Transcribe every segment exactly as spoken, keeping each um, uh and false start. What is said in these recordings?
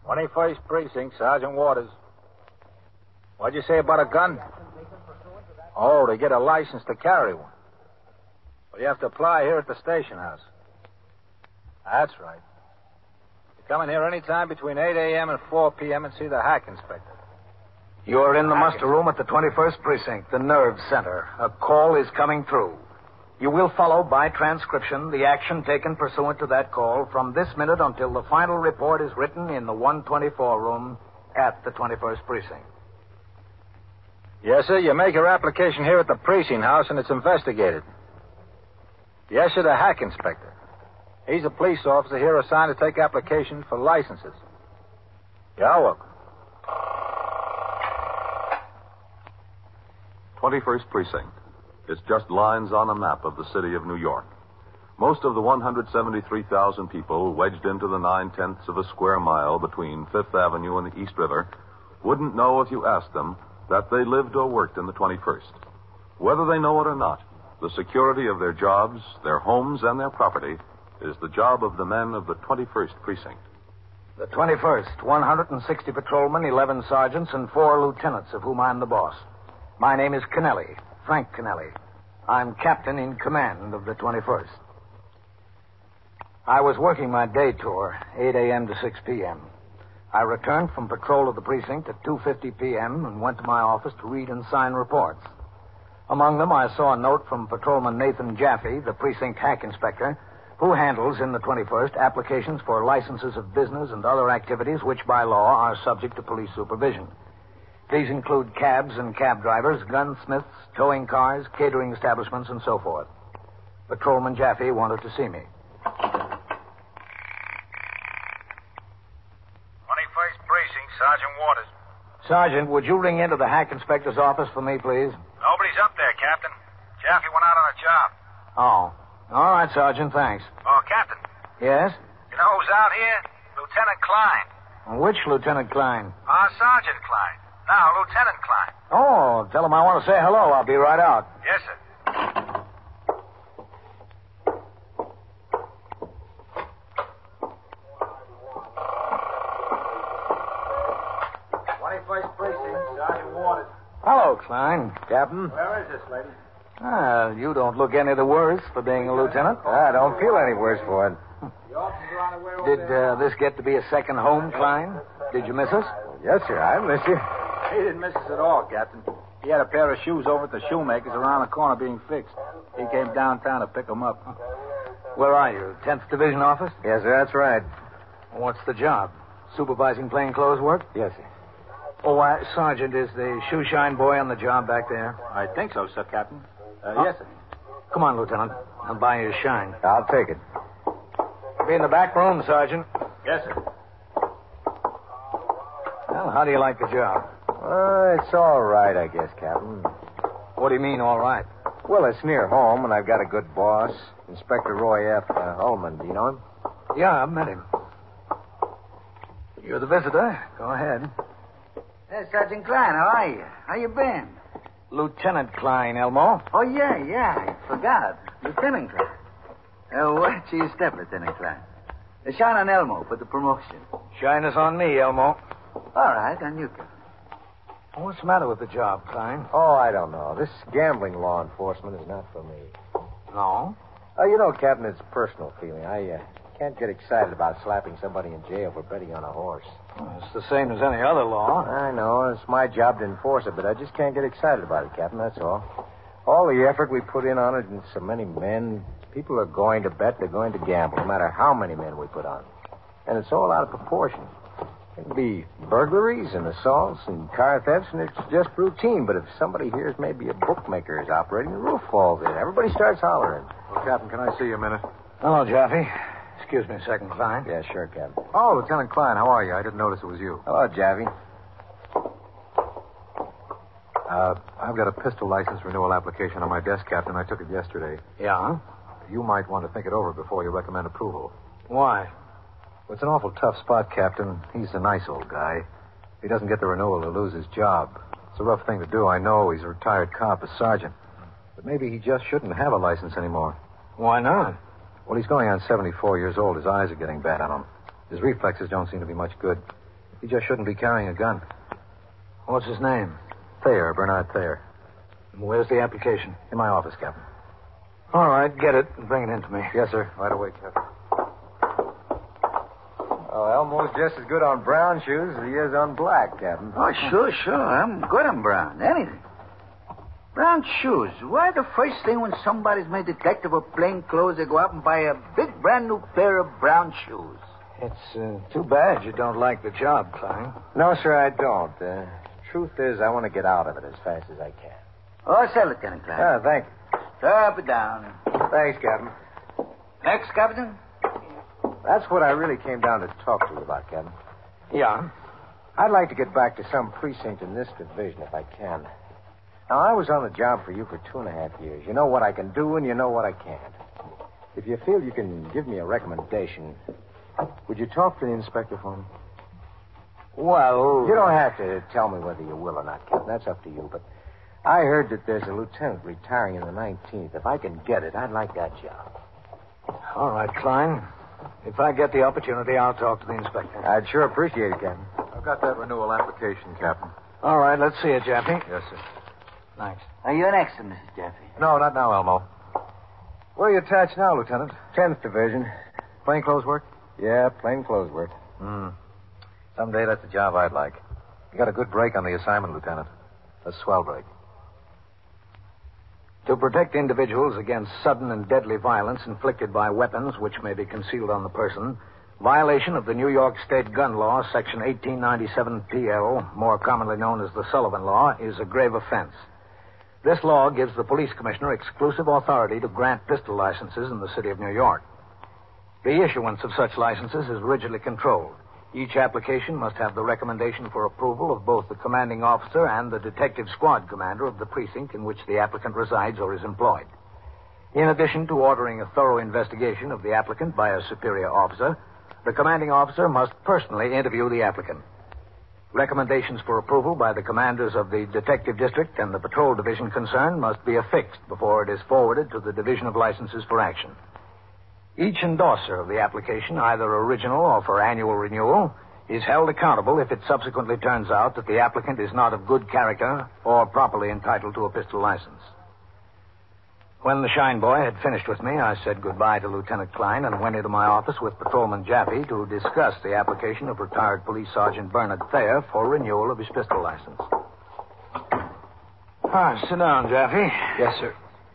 twenty-first Precinct, Sergeant Waters. What'd you say about a gun? Oh, to get a license to carry one. Well, you have to apply here at the station house. That's right. You come in here any time between eight a.m. and four p.m. and see the hack inspector. You're in the muster room at the twenty-first Precinct, the nerve center. A call is coming through. You will follow by transcription the action taken pursuant to that call from this minute until the final report is written in the one twenty-four room at the twenty-first Precinct. Yes, sir. You make your application here at the precinct house and it's investigated. Yes, sir, the hack inspector. He's a police officer here assigned to take applications for licenses. You're welcome. twenty-first Precinct. It's just lines on a map of the city of New York. Most of the one hundred seventy-three thousand people wedged into the nine-tenths of a square mile between Fifth Avenue and the East River wouldn't know if you asked them that they lived or worked in the twenty-first. Whether they know it or not, the security of their jobs, their homes, and their property is the job of the men of the twenty-first Precinct. The twenty-first, one hundred sixty patrolmen, eleven sergeants, and four lieutenants, of whom I'm the boss. My name is Kennelly, Frank Kennelly. I'm captain in command of the twenty-first. I was working my day tour, eight a.m. to six p.m. I returned from patrol of the precinct at two fifty p.m. and went to my office to read and sign reports. Among them, I saw a note from Patrolman Nathan Jaffe, the precinct hack inspector, who handles in the twenty-first applications for licenses of business and other activities which by law are subject to police supervision. These include cabs and cab drivers, gunsmiths, towing cars, catering establishments, and so forth. Patrolman Jaffe wanted to see me. twenty-first Precinct, Sergeant Waters. Sergeant, would you ring into the hack inspector's office for me, please? Nobody's up there, Captain. Jaffe went out on a job. Oh. All right, Sergeant, thanks. Oh, Captain. Yes? You know who's out here? Lieutenant Klein. Which Lieutenant Klein? Our Sergeant Klein. Now, Lieutenant Klein. Oh, tell him I want to say hello. I'll be right out. Yes, sir. twenty-first Precinct, Sergeant Waters. Hello, Klein. Captain. Where is this lady? Ah, you don't look any the worse for being a lieutenant. I don't feel any worse for it. The officers are on the way over Did there. uh, this get to be a second home, Klein? Did you miss us? Yes, sir. I miss you. He didn't miss us at all, Captain. He had a pair of shoes over at the shoemaker's around the corner being fixed. He came downtown to pick them up. Where are you? tenth Division office? Yes, sir. That's right. What's the job? Supervising plainclothes work? Yes, sir. Oh, uh, Sergeant, is the shoe shine boy on the job back there? I think so, sir, Captain. Uh, Huh? Yes, sir. Come on, Lieutenant. I'll buy you a shine. I'll take it. Be in the back room, Sergeant. Yes, sir. Well, how do you like the job? Uh, it's all right, I guess, Captain. What do you mean, all right? Well, it's near home, and I've got a good boss. Inspector Roy F. Uh, Ullman. Do you know him? Yeah, I've met him. You're the visitor. Go ahead. Hey, Sergeant Klein, how are you? How you been? Lieutenant Klein, Elmo. Oh, yeah, yeah, I forgot. Lieutenant Klein. Uh, watch your step, Lieutenant Klein. Uh, shine on Elmo for the promotion. Shine us on me, Elmo. All right, on you, Captain. What's the matter with the job, Klein? Oh, I don't know. This gambling law enforcement is not for me. No? Oh, you know, Captain, it's a personal feeling. I uh, can't get excited about slapping somebody in jail for betting on a horse. Well, it's the same as any other law. I know. It's my job to enforce it, but I just can't get excited about it, Captain. That's all. All the effort we put in on it and so many men, people are going to bet, they're going to gamble, no matter how many men we put on. And it's all out of proportion. It'll be burglaries and assaults and car thefts, and it's just routine. But if somebody hears maybe a bookmaker is operating, the roof falls in. Everybody starts hollering. Well, Captain, can I see you a minute? Hello, Jaffe. Excuse me a second, Klein. Yeah, sure, Captain. Oh, Lieutenant Klein, how are you? I didn't notice it was you. Hello, Javi. Uh, I've got a pistol license renewal application on my desk, Captain. I took it yesterday. Yeah? You might want to think it over before you recommend approval. Why? Well, it's an awful tough spot, Captain. He's a nice old guy. If he doesn't get the renewal, he'll lose his job. It's a rough thing to do. I know he's a retired cop, a sergeant. But maybe he just shouldn't have a license anymore. Why not? Well, he's going on seventy-four years old. His eyes are getting bad on him. His reflexes don't seem to be much good. He just shouldn't be carrying a gun. What's his name? Thayer, Bernard Thayer. Where's the application? In my office, Captain. All right, get it and bring it in to me. Yes, sir. Right away, Captain. Oh, Elmo's just as good on brown shoes as he is on black, Captain. Oh, sure, sure. I'm good on brown. Anything. Brown shoes. Why the first thing when somebody's made detective of plain clothes, they go out and buy a big brand new pair of brown shoes? It's uh, too bad you don't like the job, Klein. No, sir, I don't. Uh, truth is, I want to get out of it as fast as I can. Oh, sir, Lieutenant Klein. Ah, thank you. Up and down. Thanks, Captain. Next, Captain. That's what I really came down to talk to you about, Captain. Yeah? I'd like to get back to some precinct in this division if I can. Now, I was on the job for you for two and a half years. You know what I can do and you know what I can't. If you feel you can give me a recommendation, would you talk to the inspector for me? Well... You don't have to tell me whether you will or not, Captain. That's up to you. But I heard that there's a lieutenant retiring in the nineteenth. If I can get it, I'd like that job. All right, Klein. If I get the opportunity, I'll talk to the inspector. I'd sure appreciate it, Captain. I've got that renewal application, Captain. All right, let's see it, Jeffy. Yes, sir. Thanks. Are you next, Missus Jeffy? No, not now, Elmo. Where are you attached now, Lieutenant? tenth Division. Plainclothes work? Yeah, plain clothes work. Hmm. Someday that's a job I'd like. You got a good break on the assignment, Lieutenant. A swell break. To protect individuals against sudden and deadly violence inflicted by weapons which may be concealed on the person, violation of the New York State Gun Law, Section eighteen ninety-seven P L, more commonly known as the Sullivan Law, is a grave offense. This law gives the police commissioner exclusive authority to grant pistol licenses in the city of New York. The issuance of such licenses is rigidly controlled. Each application must have the recommendation for approval of both the commanding officer and the detective squad commander of the precinct in which the applicant resides or is employed. In addition to ordering a thorough investigation of the applicant by a superior officer, the commanding officer must personally interview the applicant. Recommendations for approval by the commanders of the detective district and the patrol division concerned must be affixed before it is forwarded to the Division of Licenses for action. Each endorser of the application, either original or for annual renewal, is held accountable if it subsequently turns out that the applicant is not of good character or properly entitled to a pistol license. When the Shine Boy had finished with me, I said goodbye to Lieutenant Klein and went into my office with Patrolman Jaffe to discuss the application of retired Police Sergeant Bernard Thayer for renewal of his pistol license. Ah, sit down, Jaffe. Yes, sir.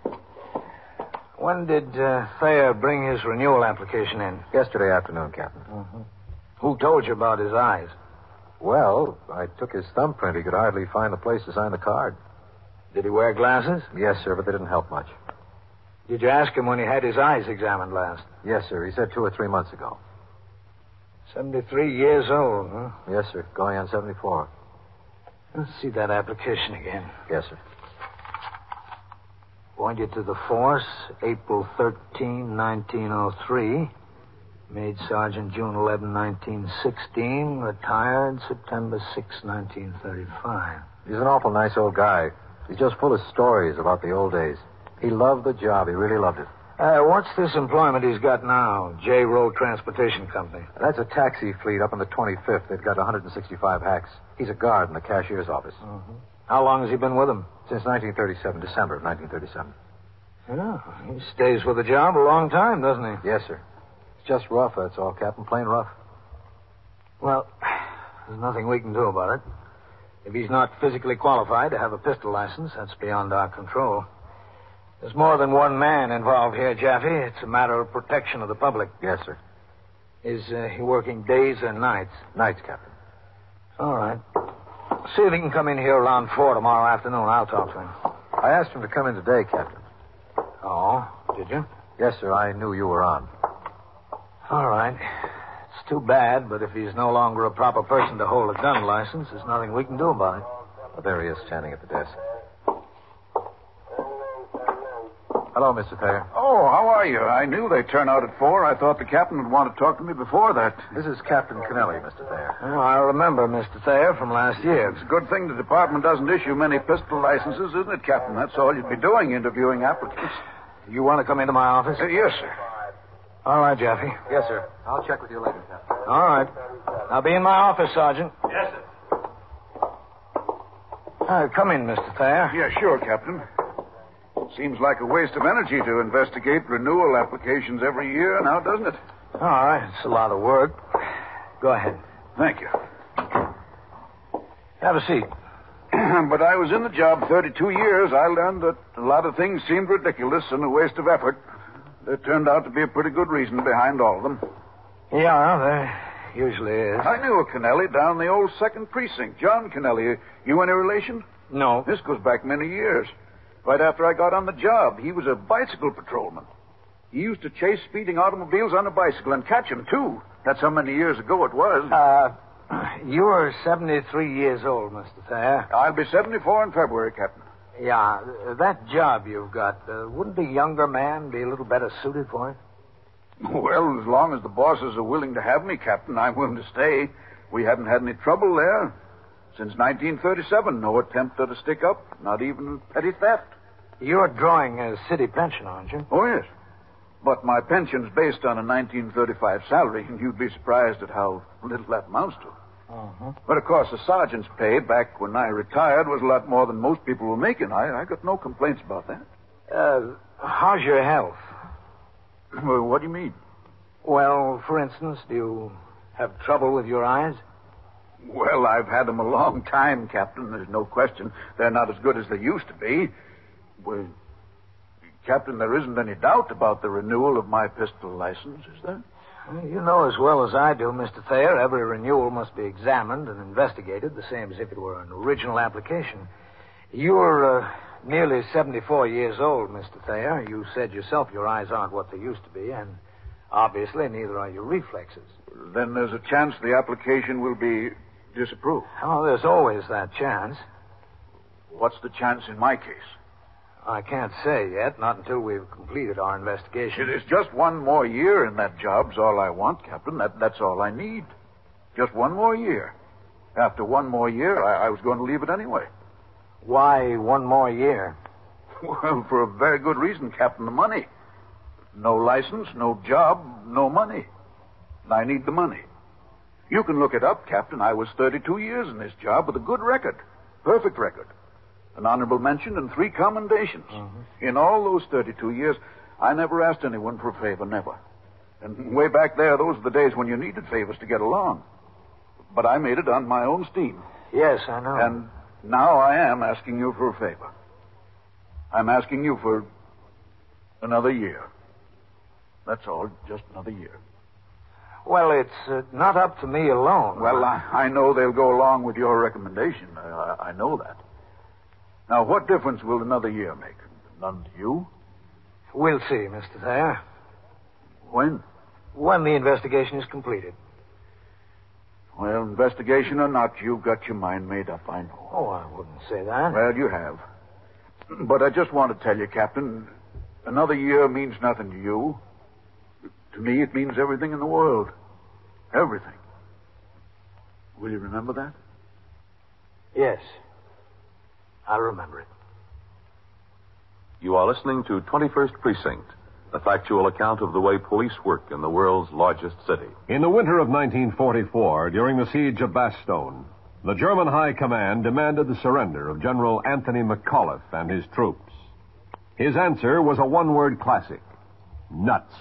When did uh, Thayer bring his renewal application in? Yesterday afternoon, Captain. Mm-hmm. Who told you about his eyes? Well, I took his thumbprint. He could hardly find the place to sign the card. Did he wear glasses? Yes, sir, but they didn't help much. Did you ask him when he had his eyes examined last? Yes, sir. He said two or three months ago. Seventy-three years old, huh? Yes, sir. Going on seventy-four. Let's see that application again. Yes, sir. Appointed to the force, April thirteenth, nineteen oh three. Made Sergeant June eleventh, nineteen sixteen. Retired September sixth, nineteen thirty-five. He's an awful nice old guy. He's just full of stories about the old days. He loved the job. He really loved it. Uh, what's this employment he's got now? J. Road Transportation Company. That's a taxi fleet up on the twenty-fifth. They've got one hundred sixty-five hacks. He's a guard in the cashier's office. Mm-hmm. How long has he been with them? Since nineteen thirty-seven, December of nineteen thirty-seven. Yeah, he stays with the job a long time, doesn't he? Yes, sir. It's just rough, that's all, Captain. Plain rough. Well, there's nothing we can do about it. If he's not physically qualified to have a pistol license, that's beyond our control. There's more than one man involved here, Jaffe. It's a matter of protection of the public. Yes, sir. Is uh, he working days or nights? Nights, Captain. All right. See if he can come in here around four tomorrow afternoon. I'll talk to him. I asked him to come in today, Captain. Oh, did you? Yes, sir. I knew you were on. All right. It's too bad, but if he's no longer a proper person to hold a gun license, there's nothing we can do about it. Well, there he is, standing at the desk. Hello, Mister Thayer. Oh, how are you? I knew they'd turn out at four. I thought the captain would want to talk to me before that. This is Captain Kennelly, Mister Thayer. Oh, I remember Mister Thayer from last year. It's a good thing the department doesn't issue many pistol licenses, isn't it, Captain? That's all you'd be doing, interviewing applicants. You want to come into my office? Uh, yes, sir. All right, Jaffe. Yes, sir. I'll check with you later, Captain. All right. I'll be in my office, Sergeant. Yes, sir. Uh, come in, Mister Thayer. Yeah, sure, Captain. Seems like a waste of energy to investigate renewal applications every year now, doesn't it? All right. It's a lot of work. Go ahead. Thank you. Have a seat. But I was in the job thirty-two years. I learned that a lot of things seemed ridiculous and a waste of effort. There turned out to be a pretty good reason behind all of them. Yeah, there usually is. I knew a Kennelly down the old second precinct. John Kennelly. You any relation? No. This goes back many years. Right after I got on the job, he was a bicycle patrolman. He used to chase speeding automobiles on a bicycle and catch them, too. That's how many years ago it was. Uh, you're seventy-three years old, Mister Thayer. I'll be seventy-four in February, Captain. Yeah, that job you've got, uh, wouldn't a younger man be a little better suited for it? Well, as long as the bosses are willing to have me, Captain, I'm willing to stay. We haven't had any trouble there. Since nineteen thirty-seven, no attempt at a stick-up, not even petty theft. You're drawing a city pension, aren't you? Oh, yes. But my pension's based on a nineteen thirty-five salary, and you'd be surprised at how little that amounts to. Uh-huh. But, of course, the sergeant's pay back when I retired was a lot more than most people were making. I, I got no complaints about that. Uh, how's your health? Well, what do you mean? Well, for instance, do you have trouble with your eyes? Well, I've had them a long time, Captain. There's no question. They're not as good as they used to be. Well, Captain, there isn't any doubt about the renewal of my pistol license, is there? Well, you know as well as I do, Mister Thayer, every renewal must be examined and investigated, the same as if it were an original application. You're uh, nearly seventy-four years old, Mister Thayer. You said yourself your eyes aren't what they used to be, and obviously neither are your reflexes. Then there's a chance the application will be disapproved. Oh, there's always that chance. What's the chance in my case? I can't say yet, not until we've completed our investigation. It is just one more year in that job's all I want, Captain. That, that's all I need. Just one more year. After one more year, I, I was going to leave it anyway. Why one more year? Well, for a very good reason, Captain, the money. No license, no job, no money. I need the money. You can look it up, Captain. I was thirty-two years in this job with a good record. Perfect record. An honorable mention and three commendations. Mm-hmm. In all those thirty-two years, I never asked anyone for a favor, never. And way back there, those are the days when you needed favors to get along. But I made it on my own steam. Yes, I know. And now I am asking you for a favor. I'm asking you for another year. That's all, just another year. Well, it's uh, not up to me alone. Well, I, I know they'll go along with your recommendation. I, I, I know that. Now, what difference will another year make? None to you? We'll see, Mister Thayer. When? When the investigation is completed. Well, investigation or not, you've got your mind made up, I know. Oh, I wouldn't say that. Well, you have. But I just want to tell you, Captain, another year means nothing to you. To me, it means everything in the world. Everything. Will you remember that? Yes. I'll remember it. You are listening to twenty-first Precinct, a factual account of the way police work in the world's largest city. In the winter of nineteen forty-four, during the siege of Bastogne, the German High Command demanded the surrender of General Anthony McAuliffe and his troops. His answer was a one-word classic: nuts.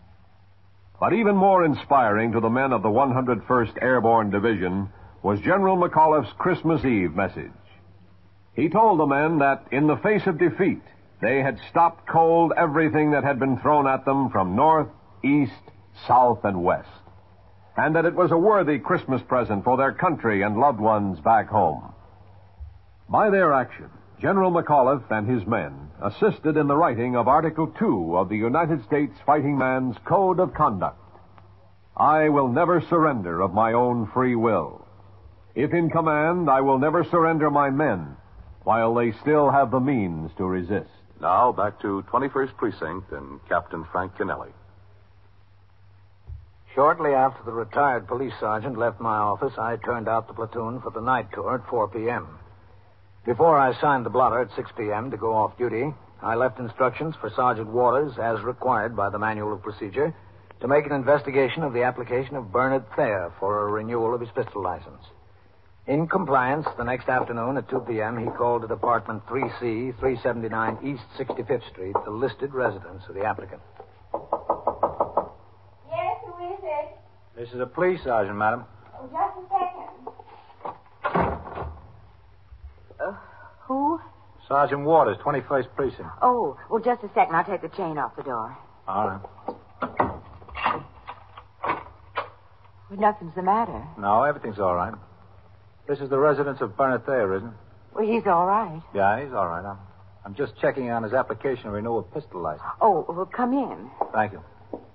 But even more inspiring to the men of the one hundred first Airborne Division was General McAuliffe's Christmas Eve message. He told the men that, in the face of defeat, they had stopped cold everything that had been thrown at them from north, east, south, and west, and that it was a worthy Christmas present for their country and loved ones back home. By their action, General McAuliffe and his men assisted in the writing of Article two of the United States Fighting Man's Code of Conduct. I will never surrender of my own free will. If in command, I will never surrender my men while they still have the means to resist. Now, back to twenty-first Precinct and Captain Frank Kennelly. Shortly after the retired police sergeant left my office, I turned out the platoon for the night tour at four p.m. Before I signed the blotter at six p.m. to go off duty, I left instructions for Sergeant Waters, as required by the Manual of Procedure, to make an investigation of the application of Bernard Thayer for a renewal of his pistol license. In compliance, the next afternoon at two p.m., he called at apartment three C, three seventy-nine East sixty-fifth Street, the listed residence of the applicant. Yes, who is it? This is a police sergeant, madam. Oh, just a second. Uh, who? Sergeant Waters, twenty-first Precinct. Oh, well, just a second. I'll take the chain off the door. All right. Well, nothing's the matter. No, everything's all right. This is the residence of Bernard Thayer, isn't it? Well, he's all right. Yeah, he's all right. I'm, I'm just checking on his application to renew a pistol license. Oh, well, come in. Thank you.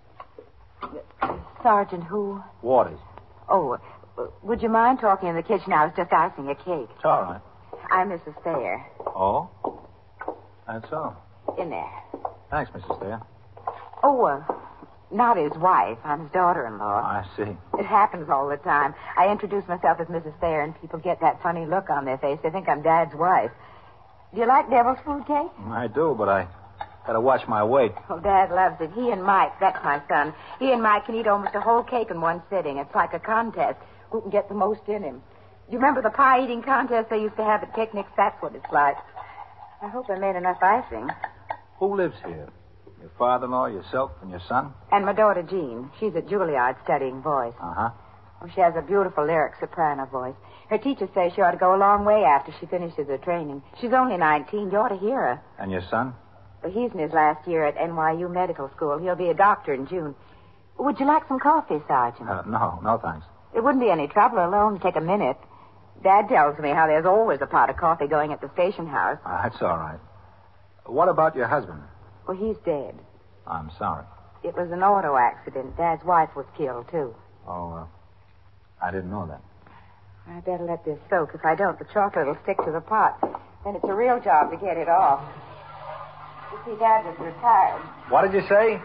Sergeant who? Waters. Oh, uh, would you mind talking in the kitchen? I was just icing a cake. It's all right. I'm Missus Thayer. Oh? That's all. In there. Thanks, Missus Thayer. Oh, uh, not his wife. I'm his daughter-in-law. I see. It happens all the time. I introduce myself as Missus Thayer, and people get that funny look on their face. They think I'm Dad's wife. Do you like devil's food cake? I do, but I gotta watch my weight. Oh, Dad loves it. He and Mike, that's my son. He and Mike can eat almost a whole cake in one sitting. It's like a contest. Who can get the most in him? Do you remember the pie-eating contest they used to have at picnics? That's what it's like. I hope I made enough icing. Who lives here? Your father-in-law, yourself, and your son? And my daughter, Jean. She's at Juilliard studying voice. Uh-huh. Oh, she has a beautiful lyric soprano voice. Her teacher says she ought to go a long way after she finishes her training. She's only nineteen. You ought to hear her. And your son? Well, he's in his last year at N Y U Medical School. He'll be a doctor in June. Would you like some coffee, Sergeant? Uh, no, no thanks. It wouldn't be any trouble. It'll only take a minute. Dad tells me how there's always a pot of coffee going at the station house. Uh, that's all right. What about your husband? Well, he's dead. I'm sorry. It was an auto accident. Dad's wife was killed, too. Oh, uh, I didn't know that. I better let this soak. If I don't, the chocolate will stick to the pot. Then it's a real job to get it off. You see, Dad was retired. What did you say?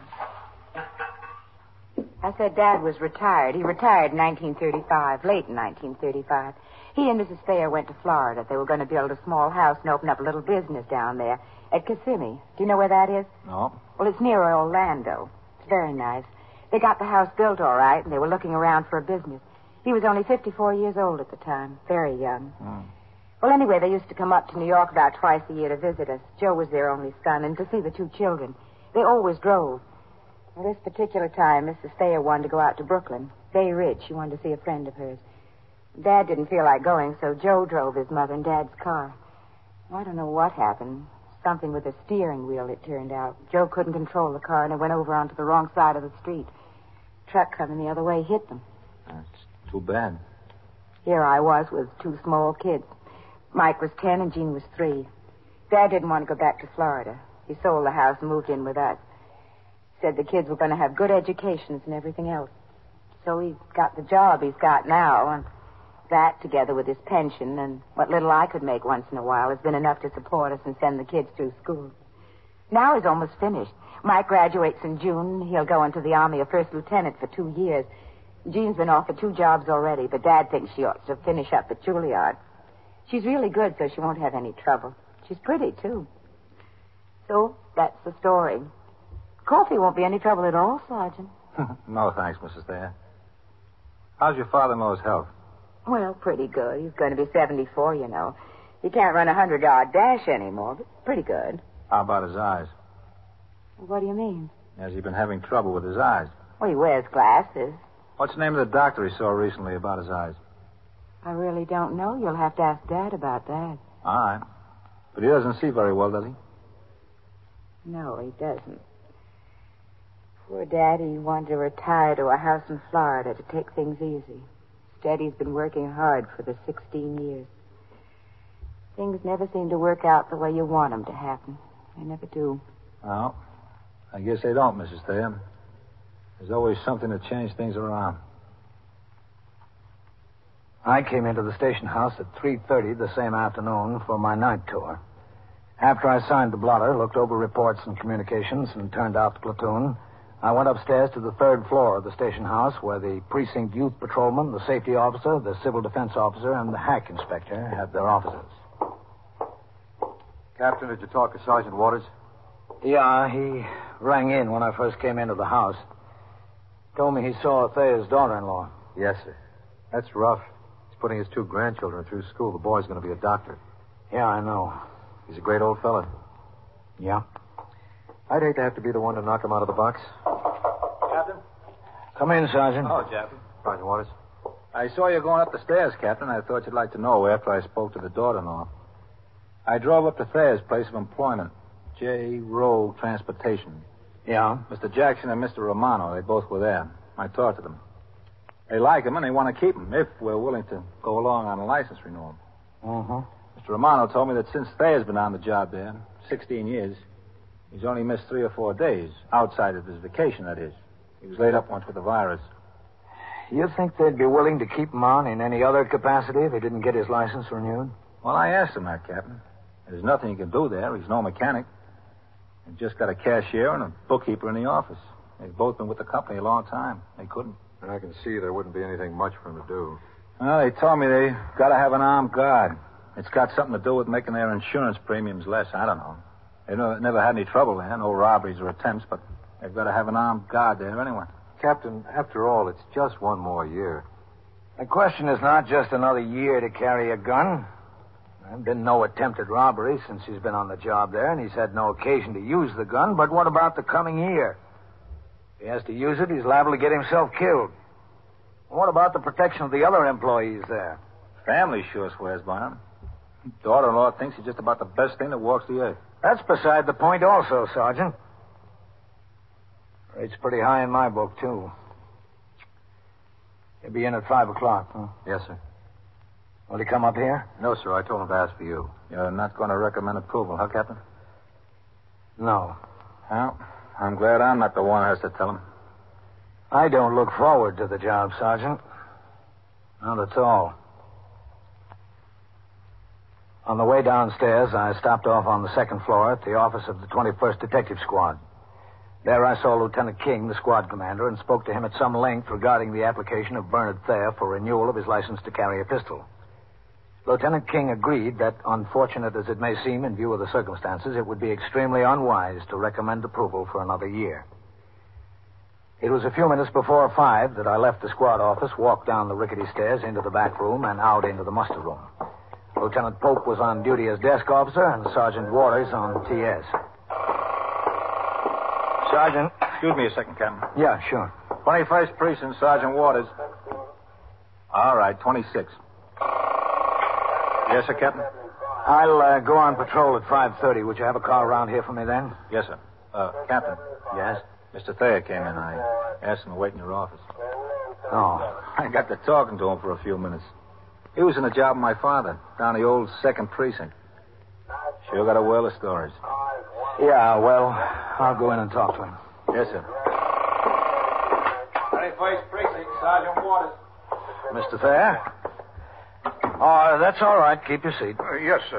I said Dad was retired. He retired in nineteen thirty-five, late in nineteen thirty-five. He and Missus Thayer went to Florida. They were going to build a small house and open up a little business down there at Kissimmee. Do you know where that is? No. Well, it's near Orlando. It's very nice. They got the house built all right, and they were looking around for a business. He was only fifty-four years old at the time. Very young. Mm. Well, anyway, they used to come up to New York about twice a year to visit us. Joe was their only son, and to see the two children. They always drove. Well, this particular time, Missus Thayer wanted to go out to Brooklyn. Bay Ridge. She wanted to see a friend of hers. Dad didn't feel like going, so Joe drove his mother in Dad's car. I don't know what happened. Something with the steering wheel, it turned out. Joe couldn't control the car, and it went over onto the wrong side of the street. Truck coming the other way hit them. That's too bad. Here I was with two small kids. Mike was ten and Jean was three. Dad didn't want to go back to Florida. He sold the house and moved in with us. Said the kids were going to have good educations and everything else. So he got the job he's got now, and that, together with his pension and what little I could make once in a while, has been enough to support us and send the kids through school. Now he's almost finished. Mike graduates in June. He'll go into the Army a first lieutenant for two years. Jean's been offered two jobs already, but Dad thinks she ought to finish up at Juilliard. She's really good, so she won't have any trouble. She's pretty, too. So, that's the story. Coffee won't be any trouble at all, Sergeant. No, thanks, Missus Thayer. How's your father-in-law's health? Well, pretty good. He's going to be seventy-four, you know. He can't run a hundred-yard dash anymore, but pretty good. How about his eyes? What do you mean? Has he been having trouble with his eyes? Well, he wears glasses. What's the name of the doctor he saw recently about his eyes? I really don't know. You'll have to ask Dad about that. All right. But he doesn't see very well, does he? No, he doesn't. Poor Daddy wanted to retire to a house in Florida to take things easy. Instead, he's been working hard for the sixteen years. Things never seem to work out the way you want them to happen. They never do. Well, I guess they don't, Missus Thayer. There's always something to change things around. I came into the station house at three thirty the same afternoon for my night tour. After I signed the blotter, looked over reports and communications, and turned out the platoon, I went upstairs to the third floor of the station house where the precinct youth patrolman, the safety officer, the civil defense officer, and the hack inspector had their offices. Captain, did you talk to Sergeant Waters? Yeah, he rang in when I first came into the house. Told me he saw Thea's daughter-in-law. Yes, sir. That's rough. He's putting his two grandchildren through school. The boy's going to be a doctor. Yeah, I know. He's a great old fella. Yeah? I'd hate to have to be the one to knock him out of the box. Captain? Come in, Sergeant. Oh, Captain. Sergeant Waters. I saw you going up the stairs, Captain. I thought you'd like to know after I spoke to the daughter-in-law. I drove up to Thayer's place of employment, J. Rowe Transportation. Yeah? Mister Jackson and Mister Romano, they both were there. I talked to them. They like him, and they want to keep him if we're willing to go along on a license renewal. Uh-huh. Mister Romano told me that since Thayer's been on the job there, sixteen years, he's only missed three or four days, outside of his vacation, that is. He was laid up once with the virus. You think they'd be willing to keep him on in any other capacity if he didn't get his license renewed? Well, I asked him that, Captain. There's nothing he can do there. He's no mechanic. He's just got a cashier and a bookkeeper in the office. They've both been with the company a long time. They couldn't. And I can see there wouldn't be anything much for him to do. Well, they told me they got to have an armed guard. It's got something to do with making their insurance premiums less. I don't know. They never, never had any trouble there, no robberies or attempts, but they've got to have an armed guard there anyway. Captain, after all, it's just one more year. The question is not just another year to carry a gun. There's been no attempted robbery since he's been on the job there, and he's had no occasion to use the gun. But what about the coming year? If he has to use it, he's liable to get himself killed. What about the protection of the other employees there? Family sure swears by him. Daughter-in-law thinks he's just about the best thing that walks the earth. That's beside the point also, Sergeant. Rate's pretty high in my book, too. He'll be in at five o'clock, huh? Yes, sir. Will he come up here? No, sir. I told him to ask for you. You're not going to recommend approval, huh, Captain? No. Well, I'm glad I'm not the one who has to tell him. I don't look forward to the job, Sergeant. Not at all. On the way downstairs, I stopped off on the second floor at the office of the twenty-first Detective Squad. There I saw Lieutenant King, the squad commander, and spoke to him at some length regarding the application of Bernard Thayer for renewal of his license to carry a pistol. Lieutenant King agreed that, unfortunate as it may seem in view of the circumstances, it would be extremely unwise to recommend approval for another year. It was a few minutes before five that I left the squad office, walked down the rickety stairs into the back room, and out into the muster room. Lieutenant Pope was on duty as desk officer, and Sergeant Waters on T S. Sergeant. Excuse me a second, Captain. Yeah, sure. twenty-first Precinct, Sergeant Waters. All right, twenty-six. Yes, sir, Captain? I'll uh, go on patrol at five thirty. Would you have a car around here for me then? Yes, sir. Uh, Captain. Yes? Mister Thayer came in. I asked him to wait in your office. Oh. I got to talking to him for a few minutes. He was in the job with my father, down the old second precinct. Sure got a well of stories. Yeah, well, I'll go in and talk to him. Yes, sir. twenty-first Precinct, Sergeant Waters. Mister Thayer? Oh, that's all right. Keep your seat. Uh, yes, sir.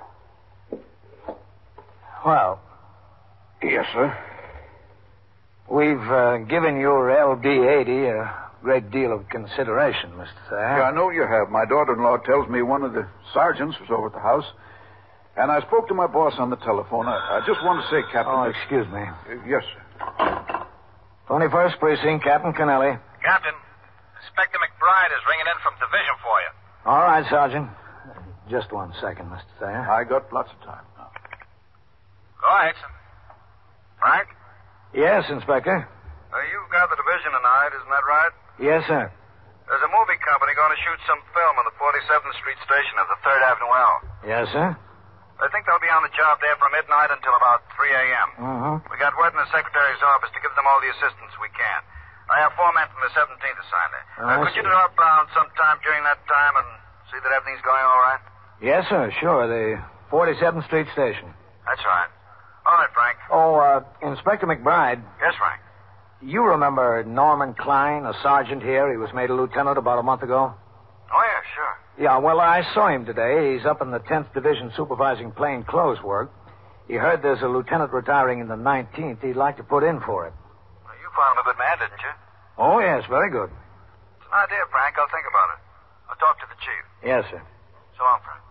Well, Yes, sir. we've uh, given your L D eighty a great deal of consideration, Mister Thayer. Yeah, I know you have. My daughter-in-law tells me one of the sergeants was over at the house, and I spoke to my boss on the telephone. I, I just want to say, Captain... Oh, that- excuse me. Uh, yes, sir. twenty-first Precinct, Captain Kennelly. Captain, Inspector McBride is ringing in from division for you. All right, Sergeant. Just one second, Mister Thayer. I got lots of time now. Go ahead, son. Frank? Yes, Inspector. Uh, you've got the division tonight, isn't that right? Yes, sir. There's a movie company going to shoot some film on the forty-seventh Street station of the third Avenue L. Yes, sir. I think they'll be on the job there from midnight until about three a.m. Uh-huh. We got word in the secretary's office to give them all the assistance we can. I have four men from the seventeenth assigned there. Oh, Uh, I could you see. drop down sometime during that time and see that everything's going all right? Yes, sir, sure. The forty-seventh Street station. That's right. All right, Frank. Oh, uh, Inspector McBride, Yes, Frank. you remember Norman Klein, a sergeant here? He was made a lieutenant about a month ago. Oh, yeah, sure. Yeah, well, I saw him today. He's up in the tenth Division supervising plain clothes work. He heard there's a lieutenant retiring in the nineteenth. He'd like to put in for it. Well, you found him a good man, didn't you? Oh, yes, very good. It's an idea, Frank. I'll think about it. I'll talk to the chief. Yes, sir. So long, Frank.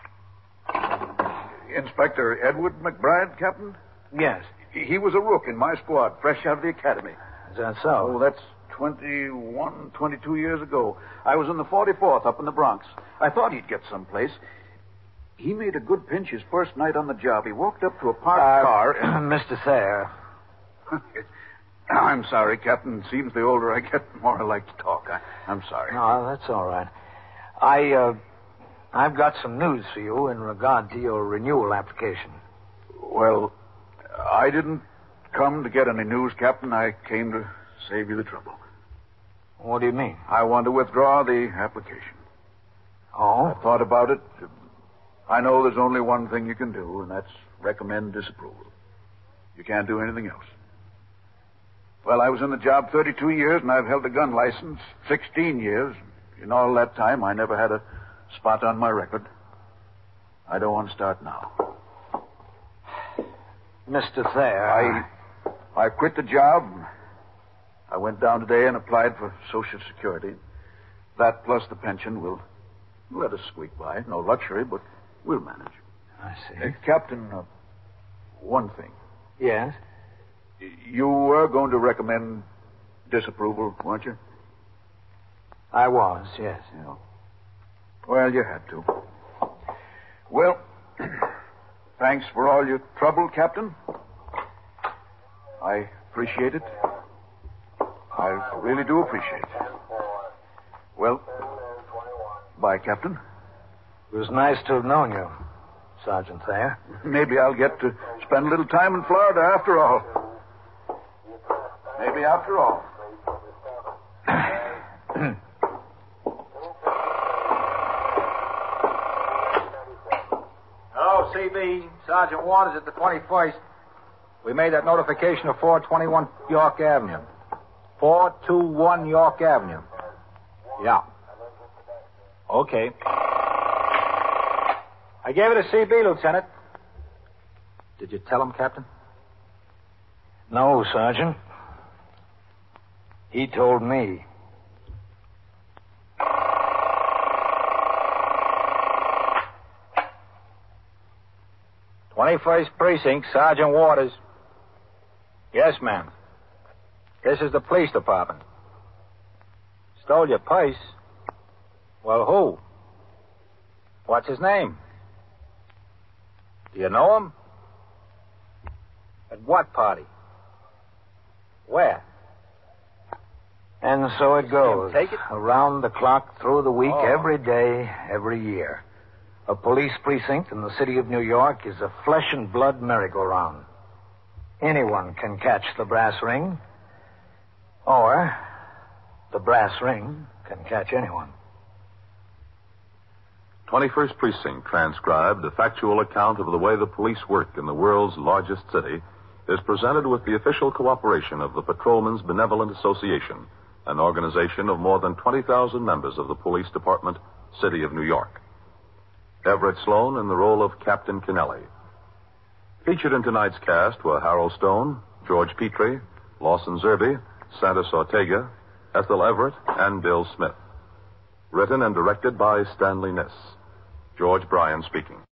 Inspector Edward McBride, Captain? Yes. He he was a rook in my squad, fresh out of the academy. Is that so? Oh, that's twenty-one, twenty-two years ago. I was in the forty-fourth up in the Bronx. I thought he'd get someplace. He made a good pinch his first night on the job. He walked up to a parked Uh, car and... Mister Thayer. I'm sorry, Captain. It seems the older I get, the more I like to talk. I, I'm sorry. No, that's all right. I, uh, I've got some news for you in regard to your renewal application. Well, I didn't come to get any news, Captain. I came to save you the trouble. What do you mean? I want to withdraw the application. Oh? I thought about it. I know there's only one thing you can do, and that's recommend disapproval. You can't do anything else. Well, I was in the job thirty-two years, and I've held a gun license sixteen years. In all that time, I never had a spot on my record. I don't want to start now. Mister Thayer. I, I quit the job. I went down today and applied for Social Security. That plus the pension will let us squeak by. No luxury, but we'll manage. I see. Uh, Captain, uh, one thing. Yes? You were going to recommend disapproval, weren't you? I was, yes. Yeah. Well, you had to. Well, thanks for all your trouble, Captain. I appreciate it. I really do appreciate it. Well, bye, Captain. It was nice to have known you, Sergeant Thayer. Maybe I'll get to spend a little time in Florida after all. Maybe after all. Hello, C B. Sergeant Waters at the twenty-first. We made that notification of four twenty-one York Avenue. four twenty-one York Avenue. Yeah. Okay. I gave it a C B, Lieutenant. Did you tell him, Captain? No, Sergeant. He told me. twenty-first Precinct, Sergeant Waters. Yes, ma'am. This is the police department. Stole your purse? Well, who? What's his name? Do you know him? At what party? Where? And so it goes. Take it? Around the clock, through the week, Oh. every day, every year. A police precinct in the city of New York is a flesh and blood merry-go-round. Anyone can catch the brass ring, or the brass ring can catch anyone. twenty-first Precinct transcribed, a factual account of the way the police work in the world's largest city, is presented with the official cooperation of the Patrolmen's Benevolent Association, an organization of more than twenty thousand members of the Police Department, City of New York. Everett Sloan in the role of Captain Kennelly. Featured in tonight's cast were Harold Stone, George Petrie, Lawson Zerby, Santos Ortega, Ethel Everett, and Bill Smith. Written and directed by Stanley Niss. George Bryan speaking.